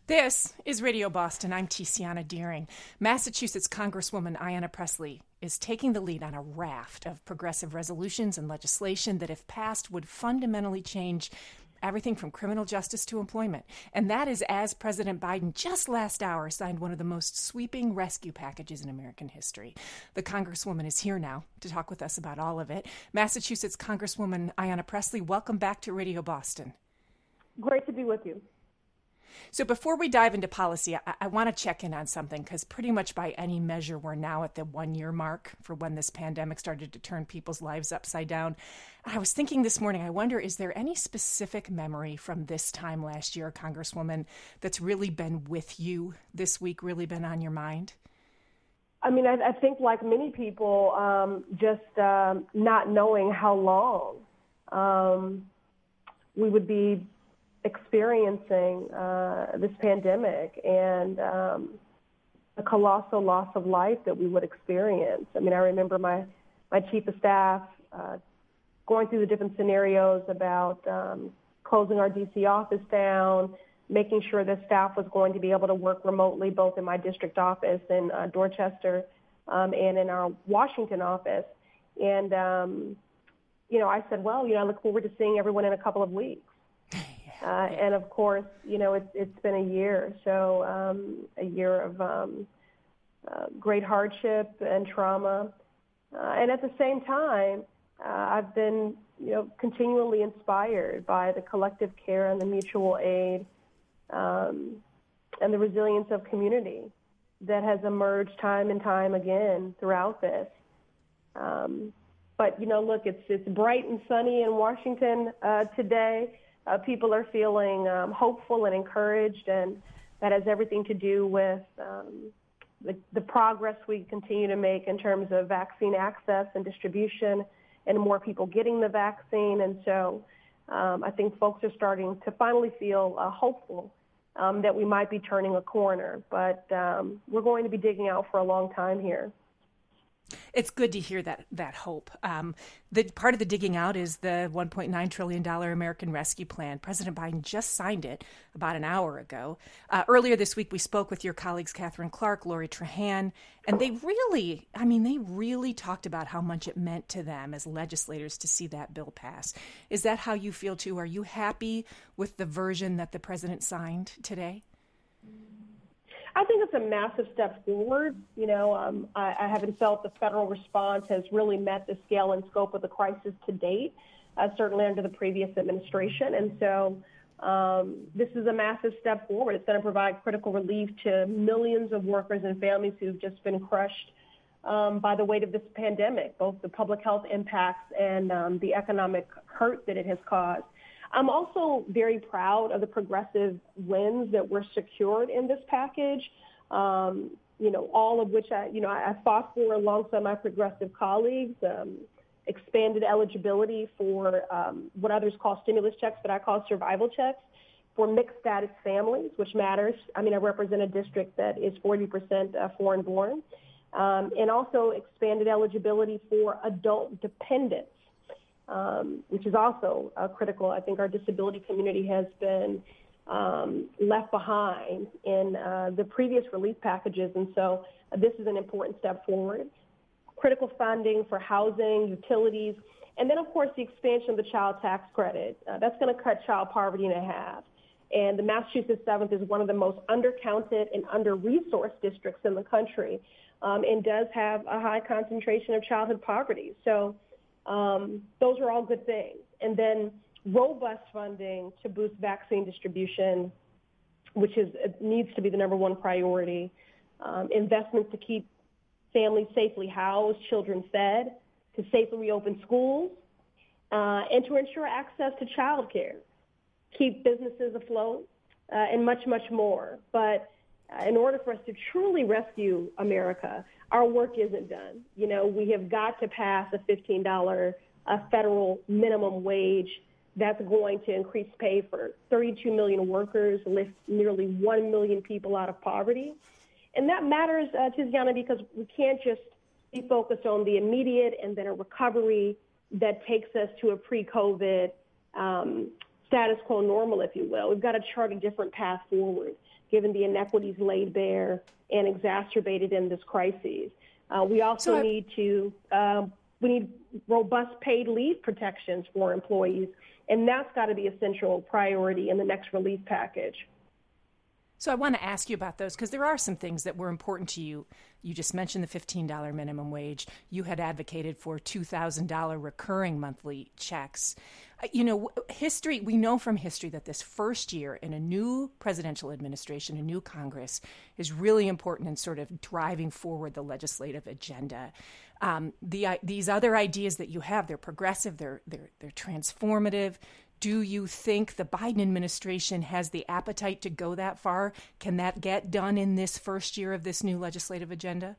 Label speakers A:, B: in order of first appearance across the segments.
A: This is Radio Boston. I'm Tiziana Deering. Massachusetts Congresswoman Ayanna Pressley is taking the lead on a raft of progressive resolutions and legislation that, if passed, would fundamentally change everything from criminal justice to employment. And that is as President Biden just last hour signed one of the most sweeping rescue packages in American history. The Congresswoman is here now to talk with us about all of it. Massachusetts Congresswoman Ayanna Pressley, welcome back to Radio Boston.
B: Great to be with you.
A: So before we dive into policy, I want to check in on something, because pretty much by any measure, we're now at the 1-year mark for when this pandemic started to turn people's lives upside down. I was thinking this morning, I wonder, is there any specific memory from this time last year, Congresswoman, that's really been with you this week, really been on your mind?
B: I mean, I think like many people, just not knowing how long we would be experiencing this pandemic and the colossal loss of life that we would experience. I mean, I remember my chief of staff going through the different scenarios about closing our D.C. office down, making sure that staff was going to be able to work remotely, both in my district office in Dorchester and in our Washington office. And, I said, well, I look forward to seeing everyone in a couple of weeks. And of course, it's been a year, so a year of great hardship and trauma. And at the same time, I've been, continually inspired by the collective care and the mutual aid and the resilience of community that has emerged time and time again throughout this. But, look, it's bright and sunny in Washington today. People are feeling hopeful and encouraged, and that has everything to do with the progress we continue to make in terms of vaccine access and distribution and more people getting the vaccine. And so I think folks are starting to finally feel hopeful that we might be turning a corner. But we're going to be digging out for a long time here.
A: It's good to hear that hope. The part of the digging out is the $1.9 trillion American Rescue Plan. President Biden just signed it about an hour ago. Earlier this week, we spoke with your colleagues, Catherine Clark, Lori Trahan, and they really talked about how much it meant to them as legislators to see that bill pass. Is that how you feel, too? Are you happy with the version that the president signed today?
B: I think it's a massive step forward. I haven't felt the federal response has really met the scale and scope of the crisis to date, certainly under the previous administration. And so this is a massive step forward. It's going to provide critical relief to millions of workers and families who've just been crushed by the weight of this pandemic, both the public health impacts and the economic hurt that it has caused. I'm also very proud of the progressive wins that were secured in this package, all of which I fought for alongside my progressive colleagues, expanded eligibility for what others call stimulus checks, but I call survival checks for mixed status families, which matters. I mean, I represent a district that is 40% foreign born, and also expanded eligibility for adult dependents. Which is also critical. I think our disability community has been left behind in the previous relief packages, and so this is an important step forward. Critical funding for housing, utilities, and then, of course, the expansion of the child tax credit. That's going to cut child poverty in half. And the Massachusetts 7th is one of the most undercounted and under-resourced districts in the country, and does have a high concentration of childhood poverty. So those are all good things. And then robust funding to boost vaccine distribution, which needs to be the number one priority. Investments to keep families safely housed, children fed, to safely reopen schools, and to ensure access to child care, keep businesses afloat, and much, much more. But in order for us to truly rescue America, our work isn't done. We have got to pass a $15 federal minimum wage that's going to increase pay for 32 million workers, lift nearly 1 million people out of poverty. And that matters, Tiziana, because we can't just be focused on the immediate and then a recovery that takes us to a pre-COVID status quo normal, if you will. We've got to chart a different path forward given the inequities laid bare and exacerbated in this crisis. We also need robust paid leave protections for employees, and that's got to be a central priority in the next relief package.
A: So I want to ask you about those because there are some things that were important to you. You just mentioned the $15 minimum wage. You had advocated for $2,000 recurring monthly checks. History, we know from history that this first year in a new presidential administration, a new Congress, is really important in sort of driving forward the legislative agenda. These other ideas that you have, they're progressive, they're transformative. Do you think the Biden administration has the appetite to go that far? Can that get done in this first year of this new legislative agenda?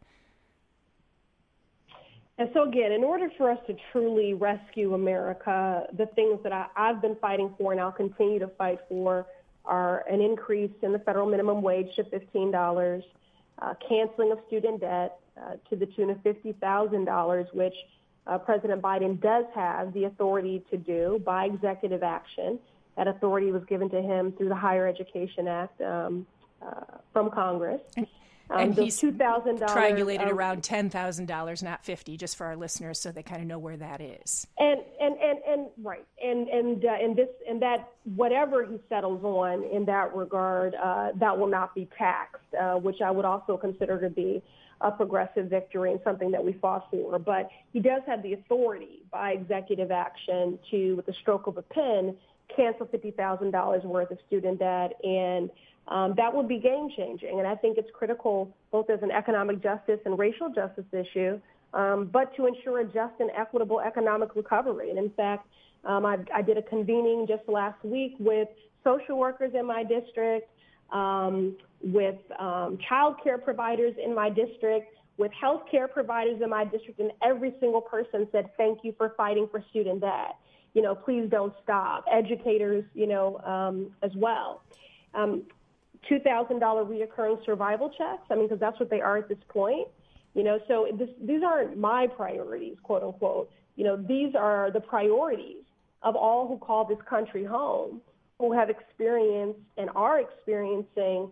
B: And so again, in order for us to truly rescue America, the things that I've been fighting for and I'll continue to fight for are an increase in the federal minimum wage to $15, canceling of student debt to the tune of $50,000, which President Biden does have the authority to do by executive action. That authority was given to him through the Higher Education Act from Congress.
A: And he's triangulated around $10,000, not $50, just for our listeners, so they kind of know where that is.
B: And right, and that whatever he settles on in that regard, that will not be taxed, which I would also consider to be a progressive victory and something that we fought for. But he does have the authority by executive action to, with the stroke of a pen, cancel $50,000 worth of student debt, and that would be game-changing. And I think it's critical both as an economic justice and racial justice issue, but to ensure a just and equitable economic recovery. And in fact, I did a convening just last week with social workers in my district, with child care providers in my district, with health care providers in my district, and every single person said, thank you for fighting for student debt. Please don't stop. Educators, as well. $2,000 reoccurring survival checks, because that's what they are at this point. So these aren't my priorities, quote unquote. These are the priorities of all who call this country home, who have experienced and are experiencing,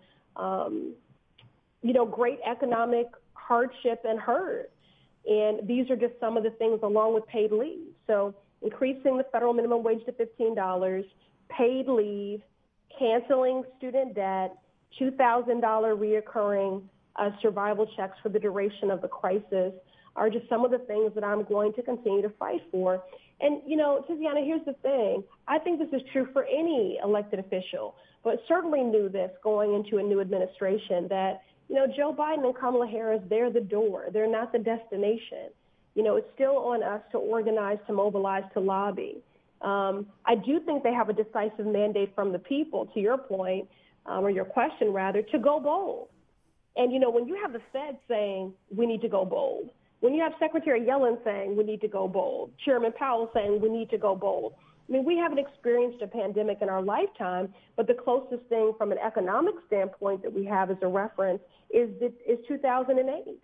B: great economic hardship and hurt. And these are just some of the things along with paid leave. So increasing the federal minimum wage to $15, paid leave, canceling student debt, $2,000 reoccurring survival checks for the duration of the crisis are just some of the things that I'm going to continue to fight for. And, Tiziana, here's the thing. I think this is true for any elected official, but certainly knew this going into a new administration that, Joe Biden and Kamala Harris, they're the door. They're not the destination. It's still on us to organize, to mobilize, to lobby. I do think they have a decisive mandate from the people, to your point, or your question rather, to go bold. And, when you have the Fed saying we need to go bold, when you have Secretary Yellen saying we need to go bold, Chairman Powell saying we need to go bold, we haven't experienced a pandemic in our lifetime, but the closest thing from an economic standpoint that we have as a reference is 2008.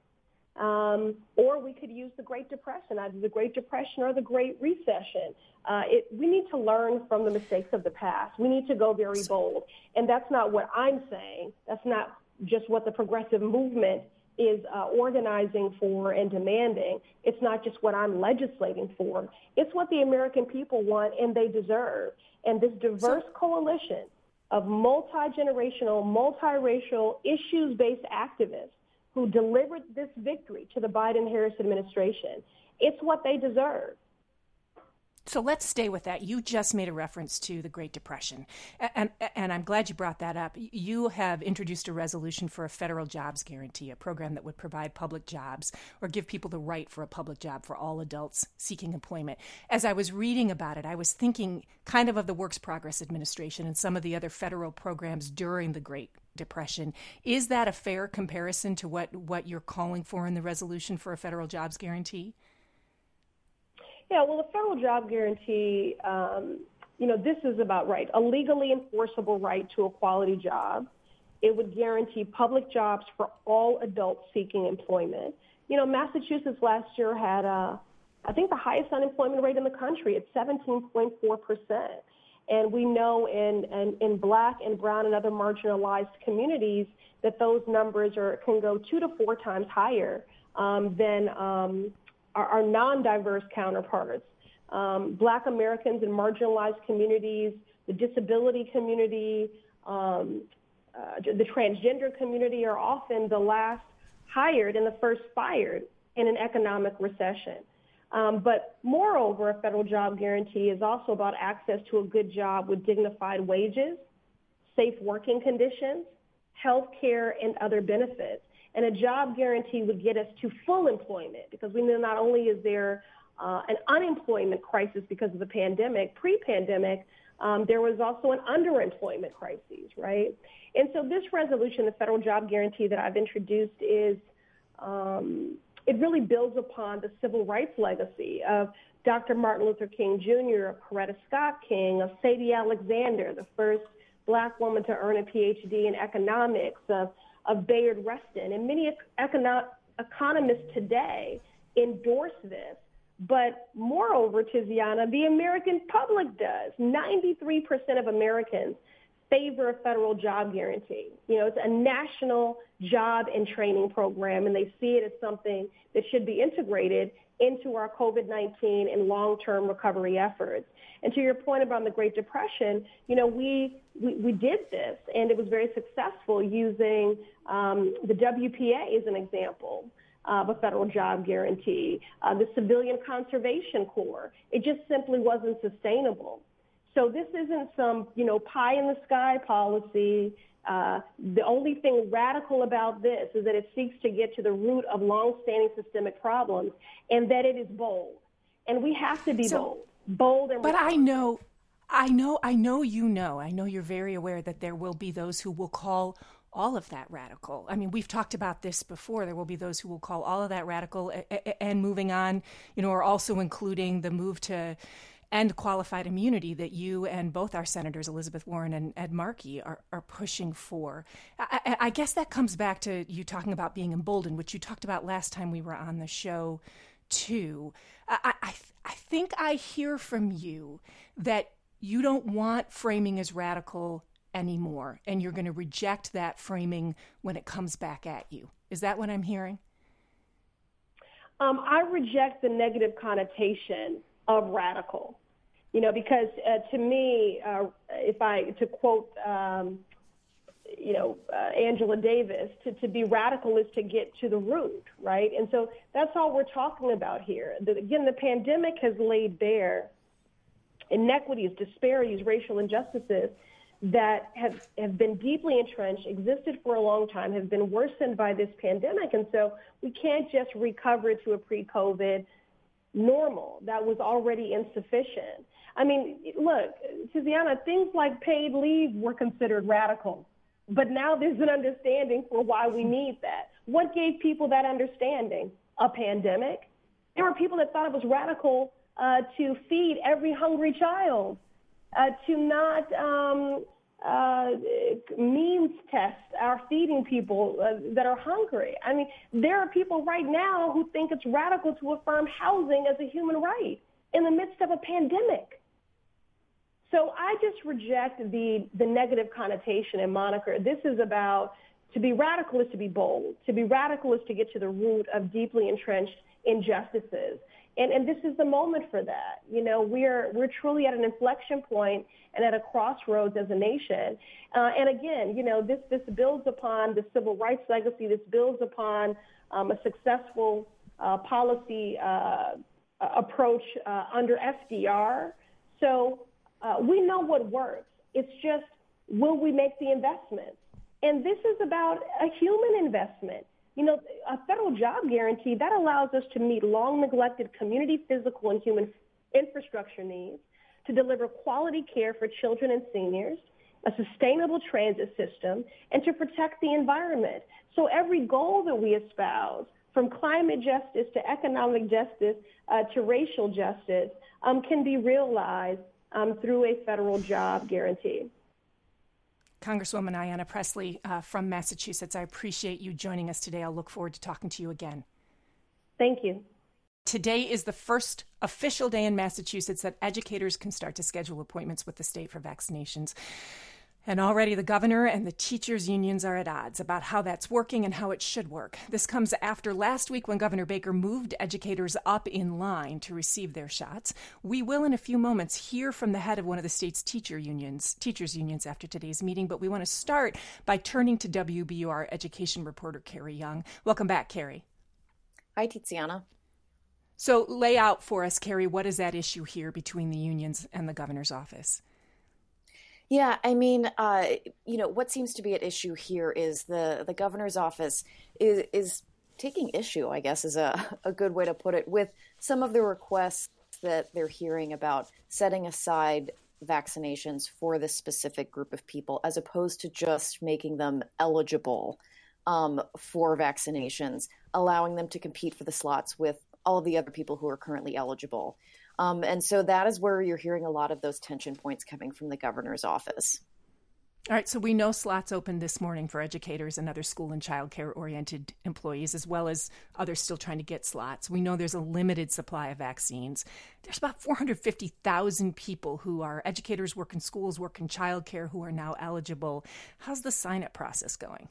B: Or we could use the Great Depression, either the Great Depression or the Great Recession. We need to learn from the mistakes of the past. We need to go very bold. And that's not what I'm saying. That's not just what the progressive movement is organizing for and demanding. It's not just what I'm legislating for. It's what the American people want and they deserve. And this diverse coalition of multi-generational, multiracial, issues-based activists who delivered this victory to the Biden-Harris administration, it's what they deserve.
A: So let's stay with that. You just made a reference to the Great Depression, and I'm glad you brought that up. You have introduced a resolution for a federal jobs guarantee, a program that would provide public jobs or give people the right for a public job for all adults seeking employment. As I was reading about it, I was thinking kind of the Works Progress Administration and some of the other federal programs during the Great Depression. Is that a fair comparison to what you're calling for in the resolution for a federal jobs guarantee?
B: Yeah, well, the federal job guarantee, this is about a legally enforceable right to a quality job. It would guarantee public jobs for all adults seeking employment. Massachusetts last year had, I think, the highest unemployment rate in the country at 17.4%. And we know in Black and Brown and other marginalized communities that those numbers can go 2 to 4 times higher than our non-diverse counterparts. Black Americans in marginalized communities, the disability community, the transgender community are often the last hired and the first fired in an economic recession. But moreover, a federal job guarantee is also about access to a good job with dignified wages, safe working conditions, health care, and other benefits. And a job guarantee would get us to full employment, because we know not only is there an unemployment crisis because of the pandemic, pre-pandemic, there was also an underemployment crisis, right? And so this resolution, the federal job guarantee that I've introduced, is it really builds upon the civil rights legacy of Dr. Martin Luther King Jr., of Coretta Scott King, of Sadie Alexander, the first Black woman to earn a PhD in economics, of Bayard Rustin. And many economists today endorse this. But moreover, Tiziana, the American public does. 93% of Americans favor a federal job guarantee. You know, it's a national job and training program, and they see it as something that should be integrated into our COVID-19 and long-term recovery efforts. And to your point about the Great Depression, you know, we did this, and it was very successful using the WPA as an example of a federal job guarantee, the Civilian Conservation Corps. It just simply wasn't sustainable. So this isn't some, you know, pie-in-the-sky policy. The only thing radical about this is that it seeks to get to the root of long-standing systemic problems, and that it is bold. And we have to be bold and
A: but I know you're very aware that there will be those who will call all of that radical. I mean, we've talked about this before. There will be those who will call all of that radical, and moving on, you know, are also including the move to end qualified immunity that you and both our senators, Elizabeth Warren and Ed Markey, are pushing for. I guess that comes back to you talking about being emboldened, which you talked about last time we were on the show, too. I think I hear from you that you don't want framing as radical anymore, and you're going to reject that framing when it comes back at you. Is that what I'm hearing?
B: I reject the negative connotation of radical, you know, because to me, to quote, Angela Davis, to be radical is to get to the root, right? And so that's all we're talking about here. Again, the pandemic has laid bare inequities, disparities, racial injustices that have been deeply entrenched, existed for a long time, have been worsened by this pandemic. And so we can't just recover to a pre-COVID normal that was already insufficient. I mean, look, Tiziana, things like paid leave were considered radical, but now there's an understanding for why we need that. What gave people that understanding? A pandemic. There were people that thought it was radical to feed every hungry child, to not means test our feeding people that are hungry. I mean, there are people right now who think it's radical to affirm housing as a human right in the midst of a pandemic. So I just reject the negative connotation and moniker. This is about, to be radical is to be bold. To be radical is to get to the root of deeply entrenched injustices. And this is the moment for that. You know, we're truly at an inflection point and at a crossroads as a nation. And again, you know, this builds upon the civil rights legacy. This builds upon a successful policy approach under FDR. So we know what works. It's just, will we make the investments? And this is about a human investment. You know, a federal job guarantee, that allows us to meet long-neglected community, physical, and human infrastructure needs, to deliver quality care for children and seniors, a sustainable transit system, and to protect the environment. So every goal that we espouse, from climate justice to economic justice to racial justice, can be realized through a federal job guarantee.
A: Congresswoman Ayanna Pressley from Massachusetts, I appreciate you joining us today. I'll look forward to talking to you again.
B: Thank you.
A: Today is the first official day in Massachusetts that educators can start to schedule appointments with the state for vaccinations. And already the governor and the teachers' unions are at odds about how that's working and how it should work. This comes after last week when Governor Baker moved educators up in line to receive their shots. We will in a few moments hear from the head of one of the state's teachers' unions after today's meeting, but we want to start by turning to WBUR education reporter Carrie Young. Welcome back, Carrie.
C: Hi, Tiziana.
A: So lay out for us, Carrie, what is that issue here between the unions and the governor's office?
C: Yeah, I mean, what seems to be at issue here is the governor's office is taking issue, I guess, is a good way to put it, with some of the requests that they're hearing about setting aside vaccinations for this specific group of people, as opposed to just making them eligible for vaccinations, allowing them to compete for the slots with all of the other people who are currently eligible. And so that is where you're hearing a lot of those tension points coming from the governor's office.
A: All right, so we know slots opened this morning for educators and other school and child care oriented employees, as well as others still trying to get slots. We know there's a limited supply of vaccines. There's about 450,000 people who are educators, work in schools, work in child care, who are now eligible. How's the sign-up process going?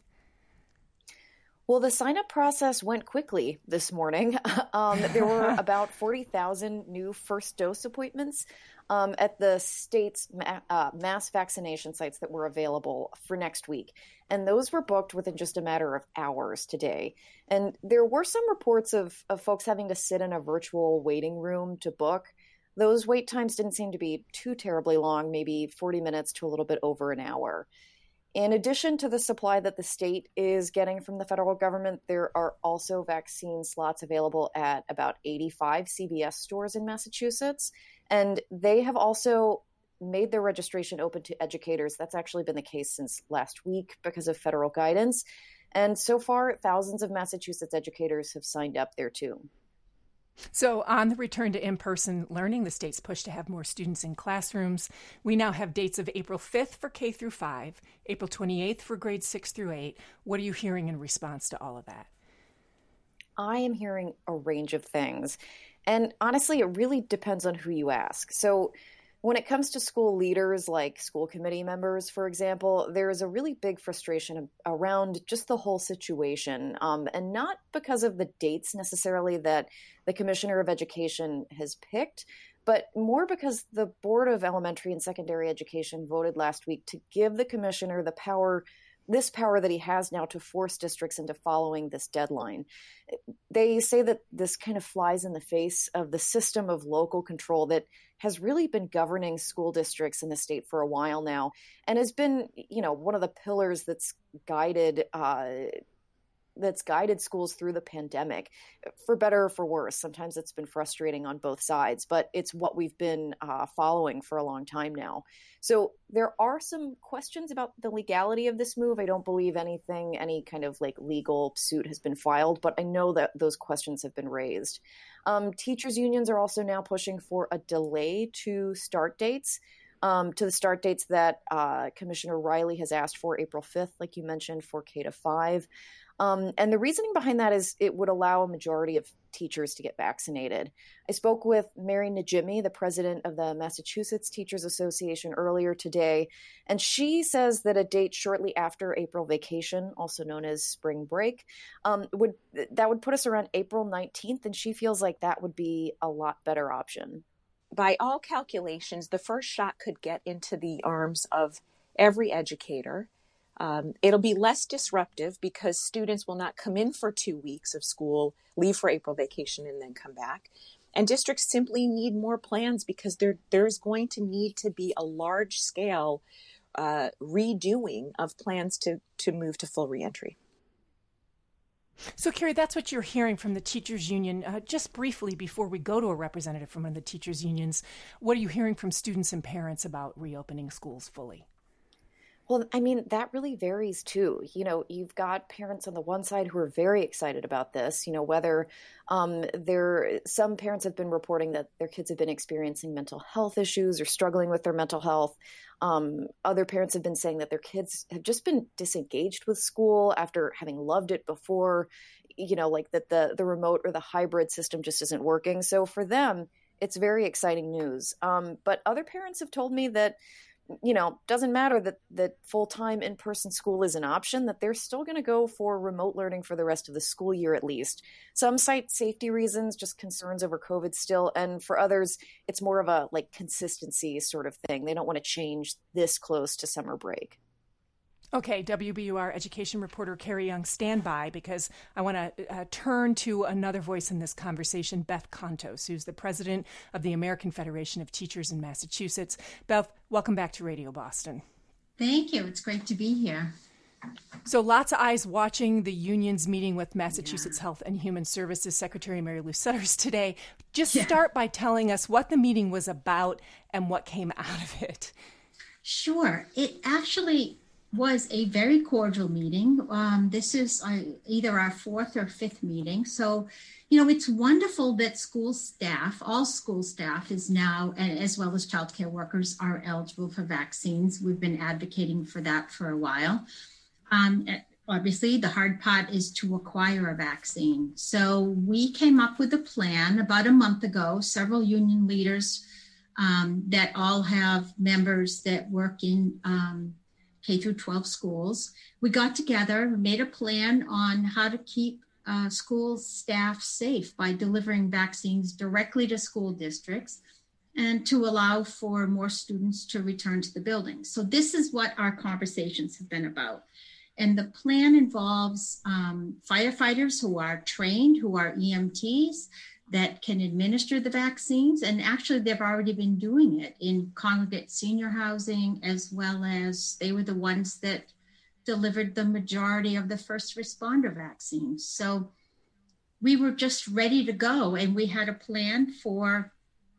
C: Well, the sign-up process went quickly this morning. There were about 40,000 new first dose appointments at the state's mass vaccination sites that were available for next week. And those were booked within just a matter of hours today. And there were some reports of folks having to sit in a virtual waiting room to book. Those wait times didn't seem to be too terribly long, maybe 40 minutes to a little bit over an hour. In addition to the supply that the state is getting from the federal government, there are also vaccine slots available at about 85 CVS stores in Massachusetts. And they have also made their registration open to educators. That's actually been the case since last week because of federal guidance. And so far, thousands of Massachusetts educators have signed up there too.
A: So on the return to in-person learning, the state's push to have more students in classrooms. We now have dates of April 5th for K through 5, April 28th for grades 6 through 8. What are you hearing in response to all of that?
C: I am hearing a range of things. And honestly, it really depends on who you ask. So when it comes to school leaders, like school committee members, for example, there is a really big frustration around just the whole situation, and not because of the dates necessarily that the Commissioner of Education has picked, but more because the Board of Elementary and Secondary Education voted last week to give the commissioner the power that he has now to force districts into following this deadline. They say that this kind of flies in the face of the system of local control that has really been governing school districts in the state for a while now, and has been, one of the pillars that's guided schools through the pandemic, for better or for worse. Sometimes it's been frustrating on both sides, but it's what we've been following for a long time now. So there are some questions about the legality of this move. I don't believe any kind of legal suit has been filed, but I know that those questions have been raised. Teachers unions are also now pushing for a delay to start dates. To the start dates that Commissioner Riley has asked for, April 5th, like you mentioned, for K to 5. And the reasoning behind that is it would allow a majority of teachers to get vaccinated. I spoke with Mary Najimy, the president of the Massachusetts Teachers Association, earlier today, and she says that a date shortly after April vacation, also known as spring break, would put us around April 19th, and she feels like that would be a lot better option.
D: By all calculations, the first shot could get into the arms of every educator. It'll be less disruptive because students will not come in for 2 weeks of school, leave for April vacation, and then come back. And districts simply need more plans because there's going to need to be a large-scale redoing of plans to move to full reentry.
A: So, Carrie, that's what you're hearing from the teachers union. Just briefly, before we go to a representative from one of the teachers unions, what are you hearing from students and parents about reopening schools fully?
C: Well, I mean, that really varies too. You've got parents on the one side who are very excited about this, whether some parents have been reporting that their kids have been experiencing mental health issues or struggling with their mental health. Other parents have been saying that their kids have just been disengaged with school after having loved it before. like that the remote or the hybrid system just isn't working. So for them, it's very exciting news. But other parents have told me that, doesn't matter that full-time in-person school is an option, that they're still going to go for remote learning for the rest of the school year at least. Some cite safety reasons, just concerns over COVID still. And for others, it's more of a consistency sort of thing. They don't want to change this close to summer break.
A: Okay, WBUR education reporter Carrie Young, stand by, because I want to turn to another voice in this conversation, Beth Contos, who's the president of the American Federation of Teachers in Massachusetts. Beth, welcome back to Radio Boston.
E: Thank you. It's great to be here.
A: So lots of eyes watching the union's meeting with Massachusetts Health and Human Services Secretary Mary Lou Sudders today. Just start by telling us what the meeting was about and what came out of it.
E: Sure. It actually was a very cordial meeting. This is either our fourth or fifth meeting. So, it's wonderful that all school staff is now, as well as childcare workers, are eligible for vaccines. We've been advocating for that for a while. Obviously, the hard part is to acquire a vaccine. So we came up with a plan about a month ago, several union leaders that all have members that work in K through 12 schools. We got together, made a plan on how to keep school staff safe by delivering vaccines directly to school districts and to allow for more students to return to the building. So this is what our conversations have been about. And the plan involves firefighters who are trained, who are EMTs, that can administer the vaccines. And actually, they've already been doing it in congregate senior housing, as well as they were the ones that delivered the majority of the first responder vaccines. So we were just ready to go. And we had a plan for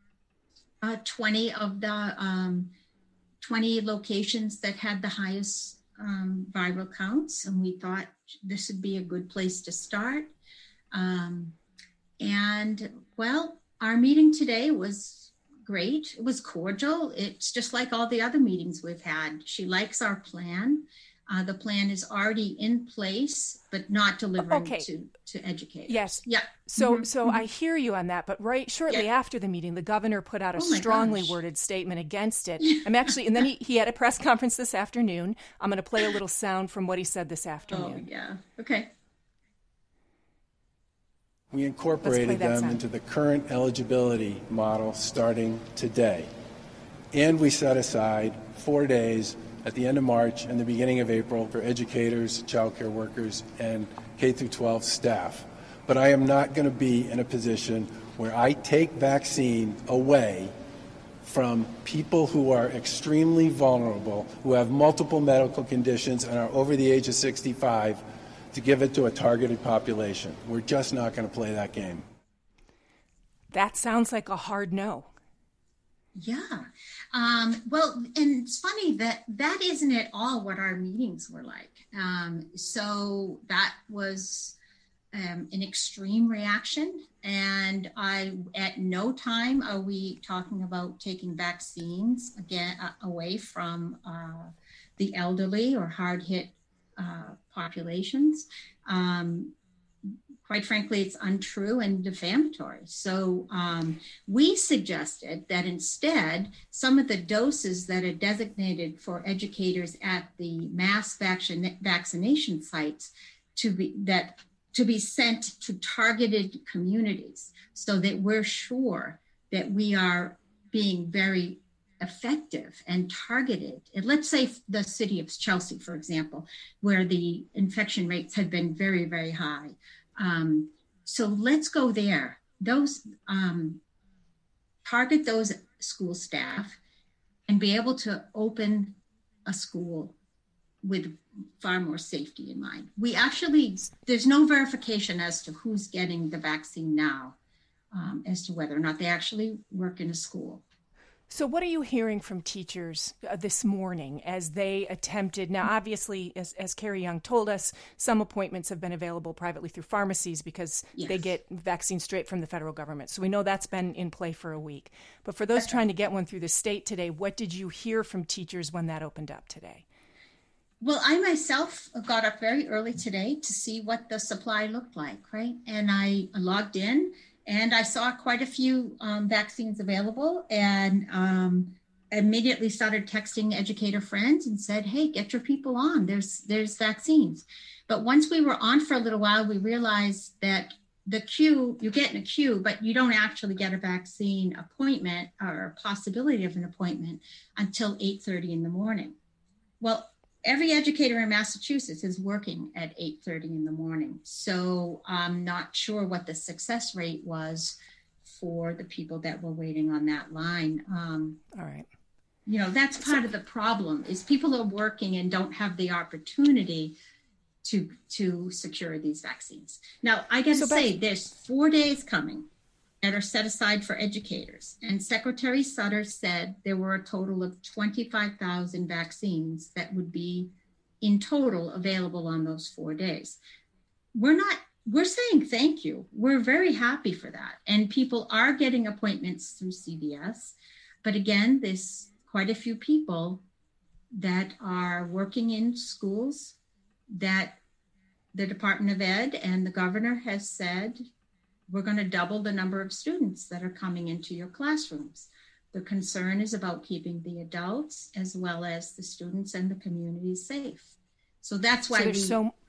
E: 20 of the 20 locations that had the highest viral counts. And we thought this would be a good place to start. Our meeting today was great. It was cordial. It's just like all the other meetings we've had. She likes our plan. The plan is already in place, but not delivering to educators.
A: Yes.
E: Yeah.
A: So I hear you on that, but shortly after the meeting, the governor put out a strongly worded statement against it. And then he had a press conference this afternoon. I'm going to play a little sound from what he said this afternoon.
E: Oh, yeah. Okay.
F: We incorporated them into the current eligibility model starting today. And we set aside 4 days at the end of March and the beginning of April for educators, childcare workers, and K-12 staff. But I am not going to be in a position where I take vaccine away from people who are extremely vulnerable, who have multiple medical conditions and are over the age of 65, to give it to a targeted population. We're just not going to play that game.
A: That sounds like a hard no.
E: Yeah. And it's funny that isn't at all what our meetings were like. So that was an extreme reaction. And at no time are we talking about taking vaccines away from the elderly or hard-hit populations. Quite frankly, it's untrue and defamatory. So we suggested that instead, some of the doses that are designated for educators at the mass vaccination sites to be sent to targeted communities, so that we're sure that we are being very effective and targeted. And let's say the city of Chelsea, for example, where the infection rates have been very, very high. So let's go there. Those target those school staff and be able to open a school with far more safety in mind. There's no verification as to who's getting the vaccine now, as to whether or not they actually work in a school.
A: So what are you hearing from teachers this morning as they attempted? Now, obviously, as Carrie Young told us, some appointments have been available privately through pharmacies because they get vaccines straight from the federal government. So we know that's been in play for a week. But for those trying to get one through the state today, what did you hear from teachers when that opened up today?
E: Well, I myself got up very early today to see what the supply looked like, right? And I logged in and I saw quite a few vaccines available, and immediately started texting educator friends and said, hey, get your people on. There's vaccines. But once we were on for a little while, we realized that the queue, you get in a queue, but you don't actually get a vaccine appointment or a possibility of an appointment until 8:30 in the morning. Well, every educator in Massachusetts is working at 8:30 in the morning. So I'm not sure what the success rate was for the people that were waiting on that line.
A: All right.
E: You know, that's part of the problem is people are working and don't have the opportunity to secure these vaccines. Now, I got to say, there's 4 days coming that are set aside for educators. And Secretary Sutter said there were a total of 25,000 vaccines that would be in total available on those 4 days. We're saying thank you. We're very happy for that. And people are getting appointments through CVS. But again, there's quite a few people that are working in schools that the Department of Ed and the governor has said, we're going to double the number of students that are coming into your classrooms. The concern is about keeping the adults as well as the students and the community safe. So that's why
A: there's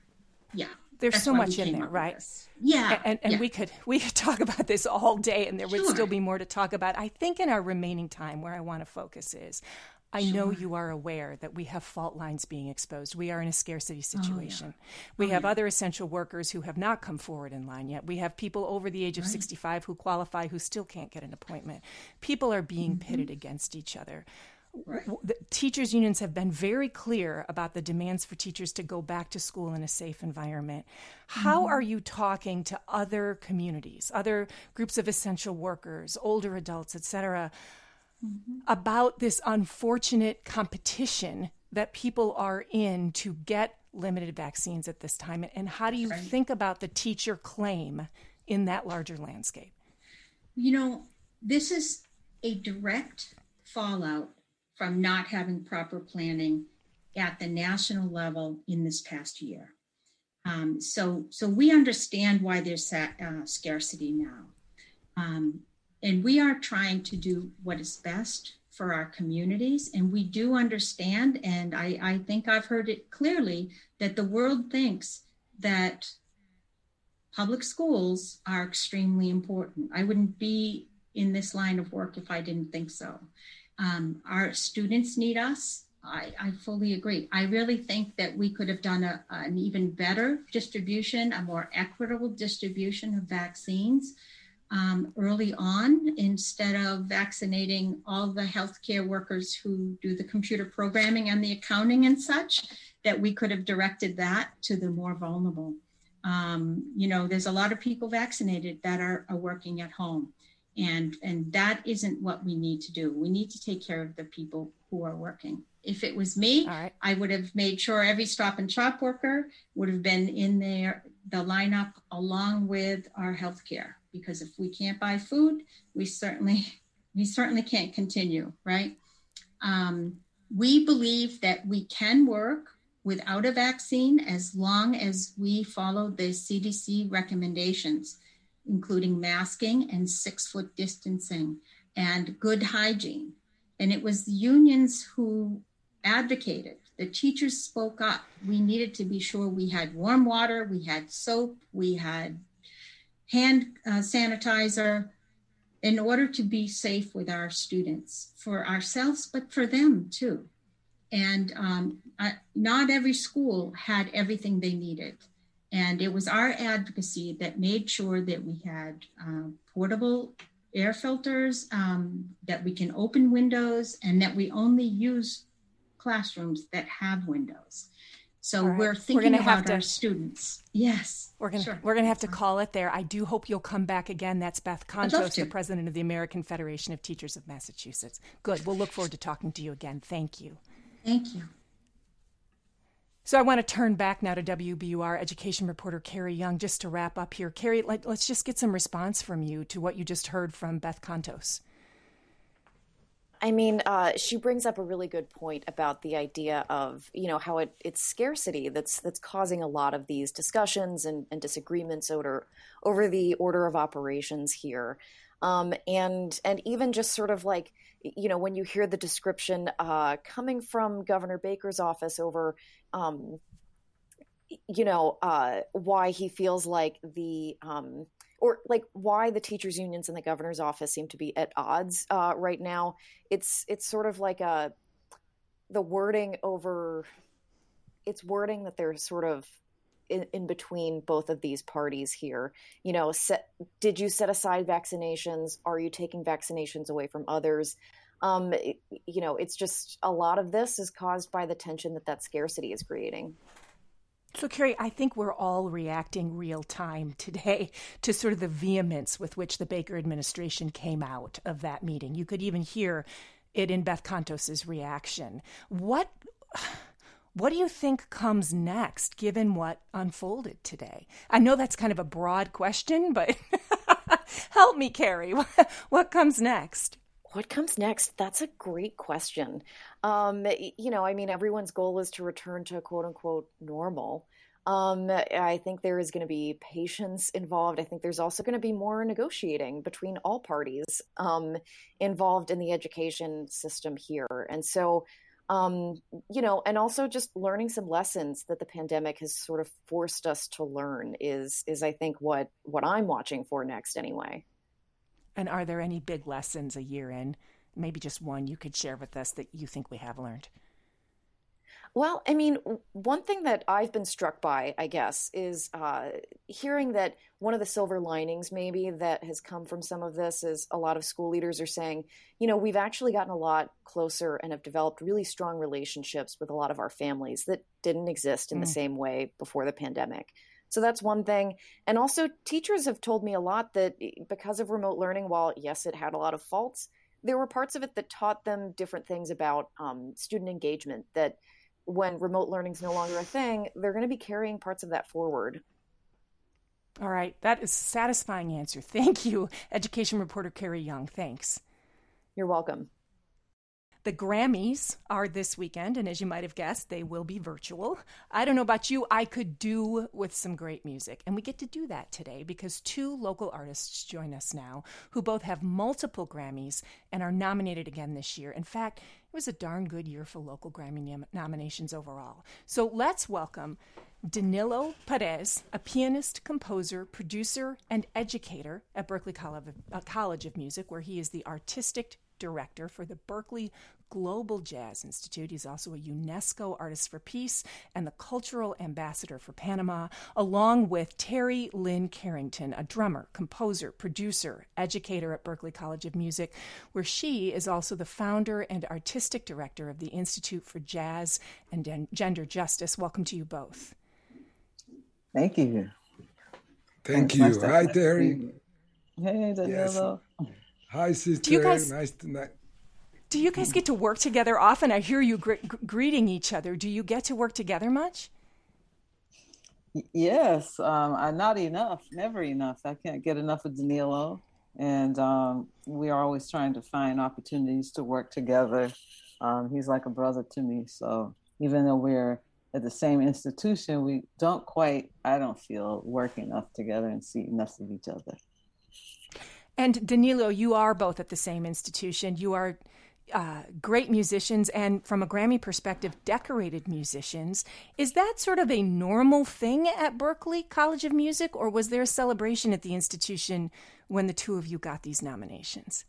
A: so much in there, right?
E: Yeah.
A: And we could talk about this all day, and there would still be more to talk about. I think in our remaining time, where I want to focus is, I know you are aware that we have fault lines being exposed. We are in a scarcity situation. We have other essential workers who have not come forward in line yet. We have people over the age of 65 who qualify who still can't get an appointment. People are being pitted against each other. Right. The teachers' unions have been very clear about the demands for teachers to go back to school in a safe environment. How are you talking to other communities, other groups of essential workers, older adults, et cetera, about this unfortunate competition that people are in to get limited vaccines at this time? And how do you think about the teacher claim in that larger landscape?
E: You know, this is a direct fallout from not having proper planning at the national level in this past year. So we understand why there's scarcity now. And we are trying to do what is best for our communities. And we do understand, and I think I've heard it clearly, that the world thinks that public schools are extremely important. I wouldn't be in this line of work if I didn't think so. Our students need us. I fully agree. I really think that we could have done an even better distribution, a more equitable distribution of vaccines early on, instead of vaccinating all the healthcare workers who do the computer programming and the accounting and such, that we could have directed that to the more vulnerable. You know, there's a lot of people vaccinated that are working at home. And that isn't what we need to do. We need to take care of the people who are working. If it was me, I would have made sure every Stop and Shop worker would have been in there, the lineup, along with our healthcare. Because if we can't buy food, we certainly can't continue, right? We believe that we can work without a vaccine as long as we follow the CDC recommendations, including masking and 6-foot distancing and good hygiene. And it was the unions who advocated. The teachers spoke up. We needed to be sure we had warm water, we had soap, we had hand sanitizer in order to be safe with our students, for ourselves, but for them too. And not every school had everything they needed. And it was our advocacy that made sure that we had portable air filters, that we can open windows, and that we only use classrooms that have windows. So we're thinking about our students. Yes.
A: We're going to have to call it there. I do hope you'll come back again. That's Beth Contos, the president of the American Federation of Teachers of Massachusetts. Good. We'll look forward to talking to you again. Thank you.
E: Thank you.
A: So I want to turn back now to WBUR education reporter Carrie Young just to wrap up here. Carrie, let's just get some response from you to what you just heard from Beth Contos.
C: I mean, she brings up a really good point about the idea of, how it's scarcity that's causing a lot of these discussions and disagreements over the order of operations here. And even just sort of like, when you hear the description coming from Governor Baker's office over, why he feels like why the teachers' unions and the governor's office seem to be at odds right now. It's sort of like the wording over. It's wording that they're sort of in between both of these parties here. Did you set aside vaccinations? Are you taking vaccinations away from others? It's just a lot of this is caused by the tension that scarcity is creating.
A: So, Carrie, I think we're all reacting real time today to sort of the vehemence with which the Baker administration came out of that meeting. You could even hear it in Beth Cantos's reaction. What do you think comes next, given what unfolded today? I know that's kind of a broad question, but help me, Carrie. What comes next?
C: What comes next? That's a great question. Everyone's goal is to return to quote unquote normal. I think there is going to be patience involved. I think there's also going to be more negotiating between all parties involved in the education system here. And so, and also just learning some lessons that the pandemic has sort of forced us to learn is I think what I'm watching for next anyway.
A: And are there any big lessons a year in, maybe just one you could share with us that you think we have learned?
C: Well, I mean, one thing that I've been struck by, I guess, is hearing that one of the silver linings maybe that has come from some of this is a lot of school leaders are saying, we've actually gotten a lot closer and have developed really strong relationships with a lot of our families that didn't exist in the same way before the pandemic. So that's one thing. And also teachers have told me a lot that because of remote learning, while yes, it had a lot of faults, there were parts of it that taught them different things about student engagement, that when remote learning is no longer a thing, they're going to be carrying parts of that forward.
A: All right. That is a satisfying answer. Thank you, education reporter Carrie Young. Thanks.
C: You're welcome.
A: The Grammys are this weekend, and as you might have guessed, they will be virtual. I don't know about you, I could do with some great music, and we get to do that today because two local artists join us now who both have multiple Grammys and are nominated again this year. In fact, it was a darn good year for local Grammy nominations overall. So let's welcome Danilo Perez, a pianist, composer, producer, and educator at Berklee College of Music, where he is the artistic director for the Berklee Global Jazz Institute. He's also a UNESCO Artist for Peace and the cultural ambassador for Panama, along with Terry Lynn Carrington, a drummer, composer, producer, educator at Berklee College of Music, where she is also the founder and artistic director of the Institute for Jazz and Gender Justice. Welcome to you both.
G: Thank you.
H: Thank you. Hi, Terry.
G: Hey, Danilo.
H: Yes. Hi, sister. Nice to.
A: Do you guys get to work together often? I hear you greeting each other. Do you get to work together much?
G: Yes, not enough, never enough. I can't get enough of Danilo. And we are always trying to find opportunities to work together. He's like a brother to me. So even though we're at the same institution, we don't quite, I don't feel, work enough together and see enough of each other.
A: And Danilo, you are both at the same institution. You are great musicians and, from a Grammy perspective, decorated musicians. Is that sort of a normal thing at Berklee College of Music, or was there a celebration at the institution when the two of you got these nominations?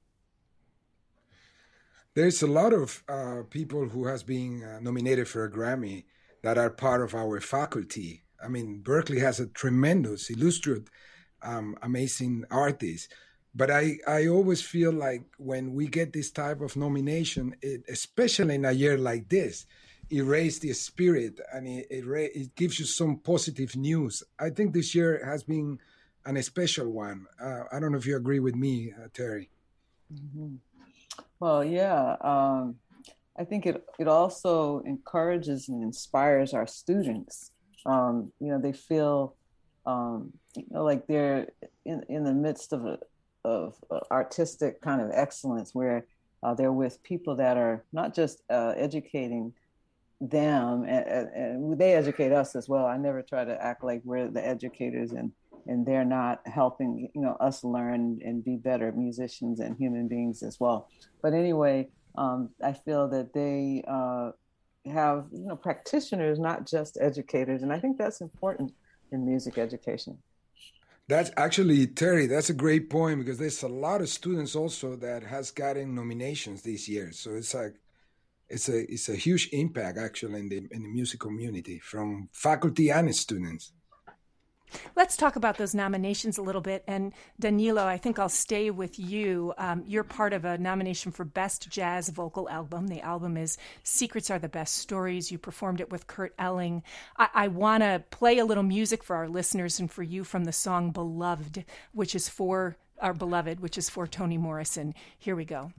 H: There's a lot of people who has been nominated for a Grammy that are part of our faculty. I mean, Berklee has a tremendous, illustrious, amazing artists. But I always feel like when we get this type of nomination, especially in a year like this, it raises the spirit and it gives you some positive news. I think this year has been an special one. I don't know if you agree with me, Terry.
G: Mm-hmm. Well, yeah. I think it also encourages and inspires our students. They feel like they're in the midst of artistic kind of excellence where they're with people that are not just educating them, and they educate us as well. I never try to act like we're the educators and they're not helping, us learn and be better musicians and human beings as well. But anyway, I feel that they have, practitioners, not just educators. And I think that's important in music education.
H: That's actually, Terry, that's a great point, because there's a lot of students also that has gotten nominations this year. So it's like, it's a huge impact actually in the music community from faculty and students.
A: Let's talk about those nominations a little bit. And Danilo, I think I'll stay with you. You're part of a nomination for Best Jazz Vocal Album. The album is Secrets Are the Best Stories. You performed it with Kurt Elling. I want to play a little music for our listeners and for you from the song Beloved, which is for our beloved, which is for Toni Morrison. Here we go.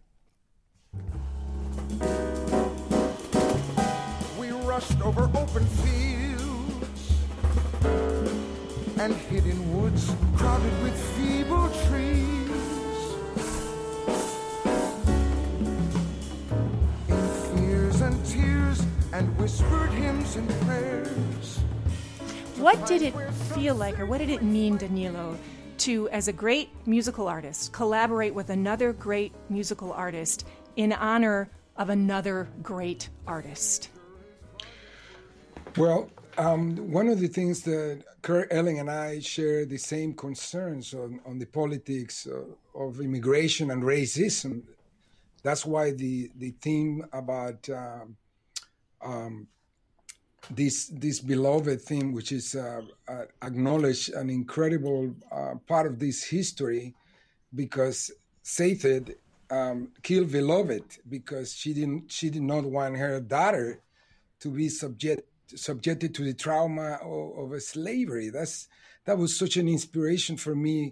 I: We rushed over open fields and hidden woods crowded with feeble trees. In fears and tears and whispered hymns and prayers.
A: What did it feel like, or what did it mean, Danilo, to, as a great musical artist, collaborate with another great musical artist in honor of another great artist?
H: Well, one of the things that Kurt Elling and I share the same concerns on the politics of immigration and racism. That's why the theme about this beloved theme, which is acknowledge an incredible part of this history, because Seyfried killed Beloved because she did not want her daughter to be subjected to the trauma of slavery. That was such an inspiration for me.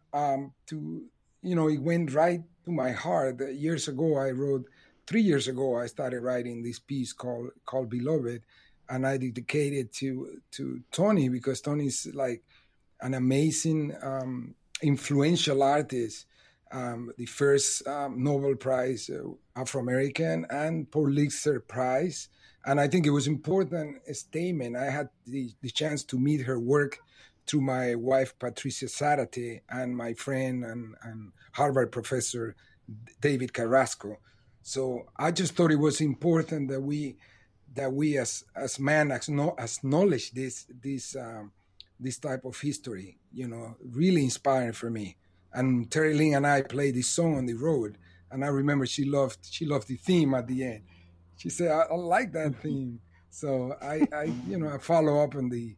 H: It went right to my heart. 3 years ago, I started writing this piece called Beloved, and I dedicated to Toni, because Toni's like an amazing, influential artist. The first Nobel Prize Afro-American and Pulitzer Prize. And I think it was important statement. I had the chance to meet her work through my wife, Patricia Zarate, and my friend and Harvard professor, David Carrasco. So I just thought it was important that we as men acknowledge this type of history, really inspiring for me. And Terry Lynn and I played this song on the road, and I remember she loved the theme at the end. She said, "I like that theme." So I follow up on the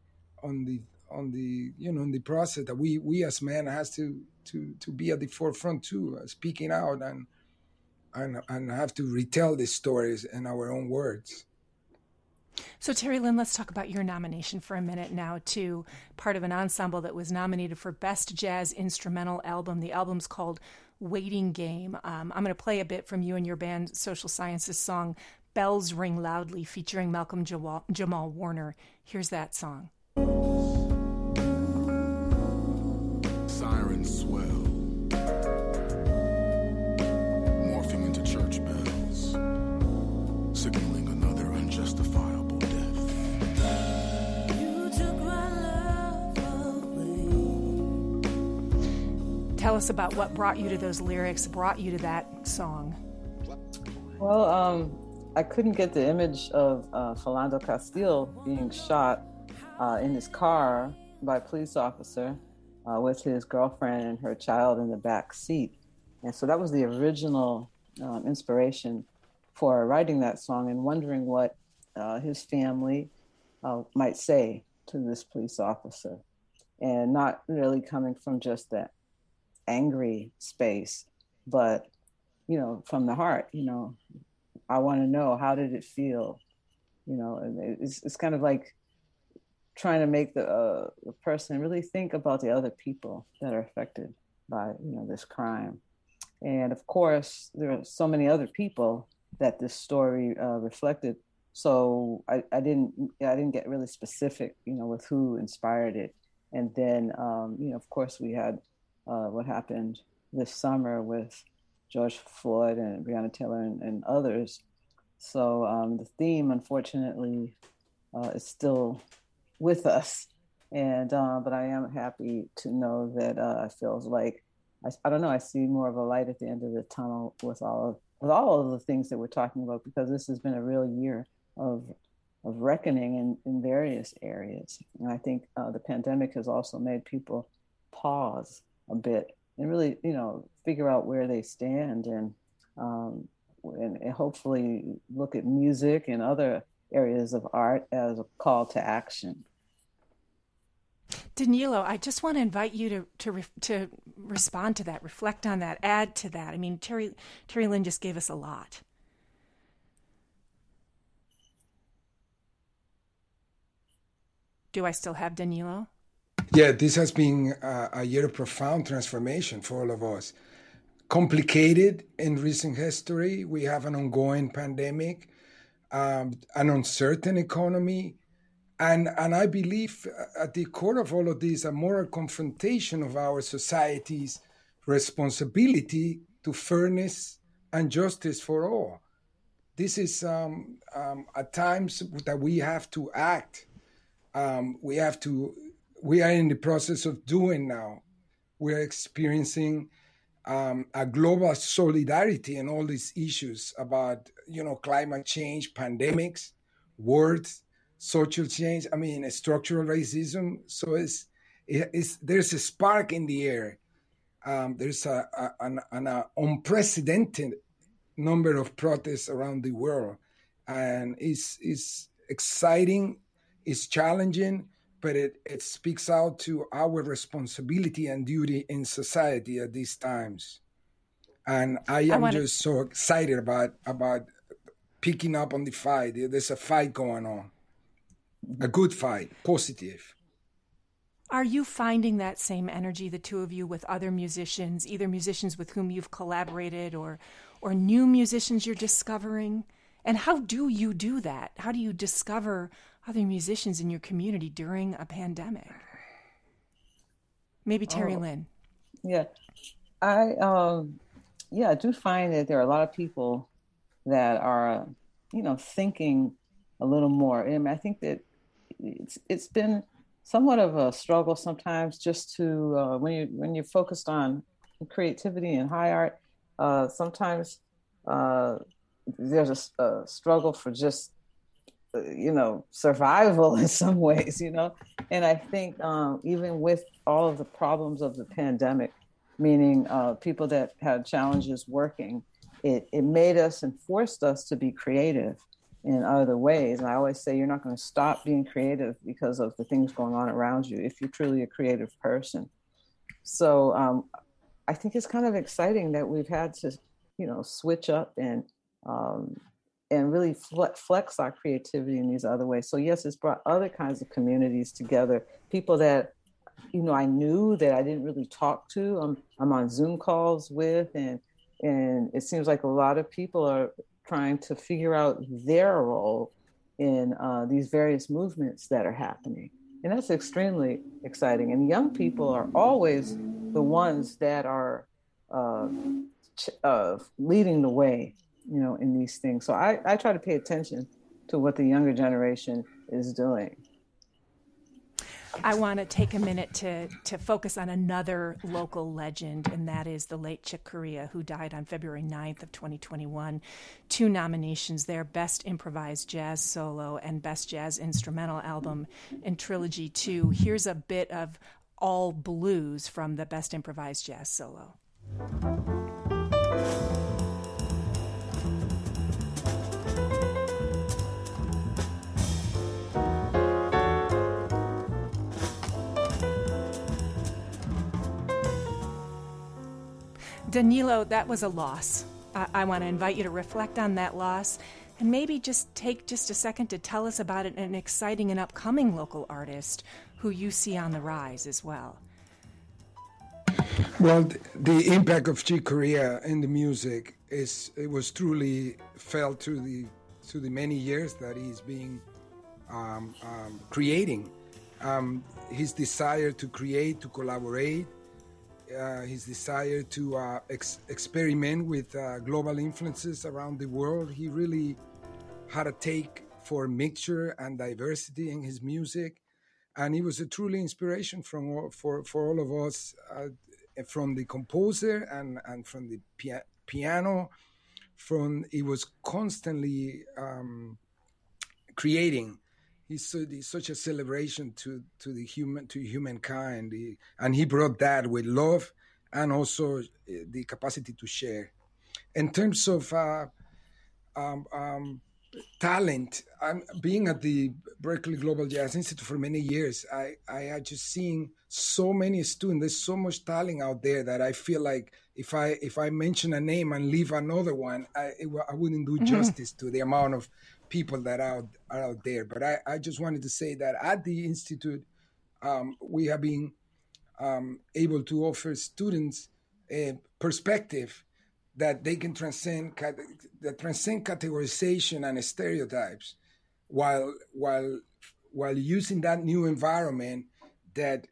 H: process that we as men has to be at the forefront too, speaking out and have to retell these stories in our own words.
A: So Terry Lynn, let's talk about your nomination for a minute now, too. Part of an ensemble that was nominated for Best Jazz Instrumental Album. The album's called Waiting Game. I'm going to play a bit from you and your band Social Sciences song Bells Ring Loudly, featuring Malcolm Jamal Warner. Here's that song.
I: Sirens swell, morphing into church bells, signaling another unjustifiable death. You took my love
A: away. Tell us about what brought you to those lyrics, brought you to that song.
G: Well, I couldn't get the image of Philando Castile being shot in his car by a police officer with his girlfriend and her child in the back seat. And so that was the original inspiration for writing that song, and wondering what his family might say to this police officer, and not really coming from just that angry space, but, from the heart, I want to know, how did it feel? And it's kind of like trying to make the person really think about the other people that are affected by, this crime. And of course, there are so many other people that this story reflected. So I didn't get really specific, with who inspired it. And then, of course, we had what happened this summer with George Floyd and Breonna Taylor and others. So the theme, unfortunately, is still with us. And but I am happy to know that it feels like, I don't know, I see more of a light at the end of the tunnel with all of the things that we're talking about, because this has been a real year of reckoning in various areas. And I think the pandemic has also made people pause a bit and really, figure out where they stand and hopefully look at music and other areas of art as a call to action.
A: Danilo, I just want to invite you to respond to that, reflect on that, add to that. I mean, Terry Lynn just gave us a lot. Do I still have Danilo?
H: Yeah, this has been a year of profound transformation for all of us. Complicated in recent history. We have an ongoing pandemic, an uncertain economy, and I believe at the core of all of this, a moral confrontation of our society's responsibility to fairness and justice for all. This is at times that we have to act. We are in the process of doing now. We're experiencing a global solidarity in all these issues about, climate change, pandemics, wars, social change. I mean, structural racism. So there's a spark in the air. There's an unprecedented number of protests around the world, and it's exciting. It's challenging, but it speaks out to our responsibility and duty in society at these times. And I am just so excited about picking up on the fight. There's a fight going on, a good fight, positive.
A: Are you finding that same energy, the two of you, with other musicians, either musicians with whom you've collaborated or new musicians you're discovering? And how do you do that? How do you discover other musicians in your community during a pandemic? Maybe Terry Lynn.
G: Yeah, I do find that there are a lot of people that are, thinking a little more. And I think that it's been somewhat of a struggle sometimes just to when you're focused on creativity and high art. Sometimes there's a struggle for just survival in some ways, and I think even with all of the problems of the pandemic, meaning people that had challenges working, it made us and forced us to be creative in other ways. And I always say you're not going to stop being creative because of the things going on around you if you're truly a creative person. So I think it's kind of exciting that we've had to, switch up and really flex our creativity in these other ways. So yes, it's brought other kinds of communities together, people that, I knew that I didn't really talk to. I'm on Zoom calls with, and it seems like a lot of people are trying to figure out their role in these various movements that are happening. And that's extremely exciting. And young people are always the ones that are leading the way, in these things. So I try to pay attention to what the younger generation is doing.
A: I want to take a minute to focus on another local legend, and that is the late Chick Corea, who died on February 9th of 2021. 2 nominations there, Best Improvised Jazz Solo and Best Jazz Instrumental Album in Trilogy 2. Here's a bit of All Blues from the Best Improvised Jazz Solo. Danilo, that was a loss. I want to invite you to reflect on that loss and maybe just take just a second to tell us about an exciting and upcoming local artist who you see on the rise as well.
H: Well, the impact of Chick Corea in the music it was truly felt through the many years that he's been creating. His desire to create, to collaborate, his desire to experiment with global influences around the world. He really had a take for mixture and diversity in his music, and he was a truly inspiration for all of us, from the composer and from the piano. He was constantly creating. He's such a celebration to humankind, and he brought that with love and also the capacity to share. In terms of talent, being at the Berklee Global Jazz Institute for many years, I had just seen so many students. There's so much talent out there that I feel like if I mention a name and leave another one, I wouldn't do justice to the amount of people that are out there. But I just wanted to say that at the Institute, we have been able to offer students a perspective that they can transcend categorization and stereotypes, while using that new environment that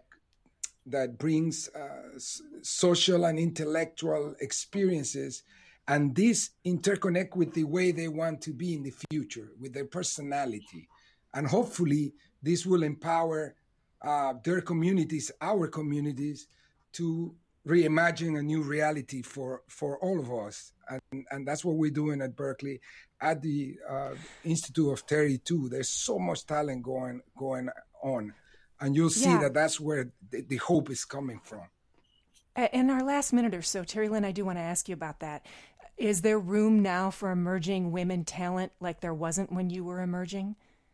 H: brings social and intellectual experiences, and this interconnect with the way they want to be in the future, with their personality, and hopefully this will empower their communities, our communities, to reimagine a new reality for all of us. And that's what we're doing at Berklee, at the Institute of Terry too. There's so much talent going on, and you'll see that that's where the hope is coming from.
A: In our last minute or so, Terry Lynn, I do want to ask you about that. Is there room now for emerging women talent like there wasn't when you were emerging?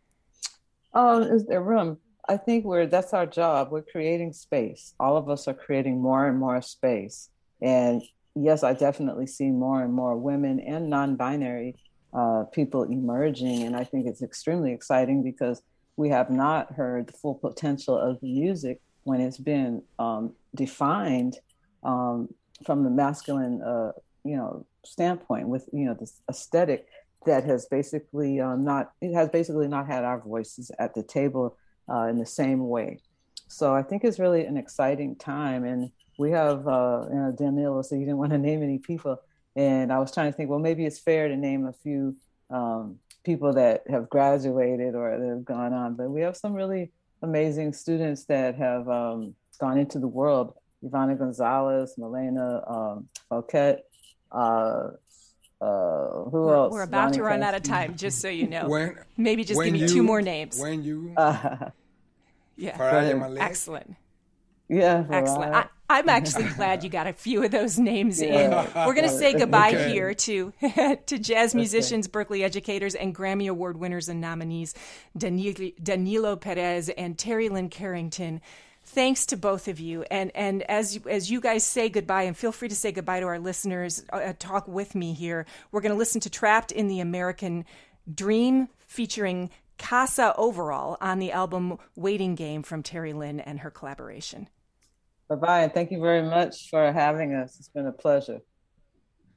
G: Is there room? I think that's our job. We're creating space. All of us are creating more and more space. And yes, I definitely see more and more women and non-binary people emerging. And I think it's extremely exciting because we have not heard the full potential of the music when it's been defined from the masculine, standpoint, with this aesthetic that has basically not had our voices at the table in the same way. So I think it's really an exciting time. And we have, Danilo said you didn't want to name any people. And I was trying to think, well, maybe it's fair to name a few people that have graduated or that have gone on. But we have some really amazing students that have gone into the world. Ivana Gonzalez, Milena Fouquet, who else?
A: We're about to run out of time, just so you know. Maybe just give me two more names. Excellent.
G: Yeah,
A: excellent. I'm actually glad you got a few of those names in. We're going to say goodbye here to jazz musicians, Berklee educators, and Grammy Award winners and nominees Danilo Perez and Terry Lynn Carrington. Thanks to both of you. And as you guys say goodbye, and feel free to say goodbye to our listeners, talk with me here. We're going to listen to Trapped in the American Dream featuring Casa Overall on the album Waiting Game from Terry Lynn and her collaboration.
G: Bye-bye, and thank you very much for having us. It's been a pleasure.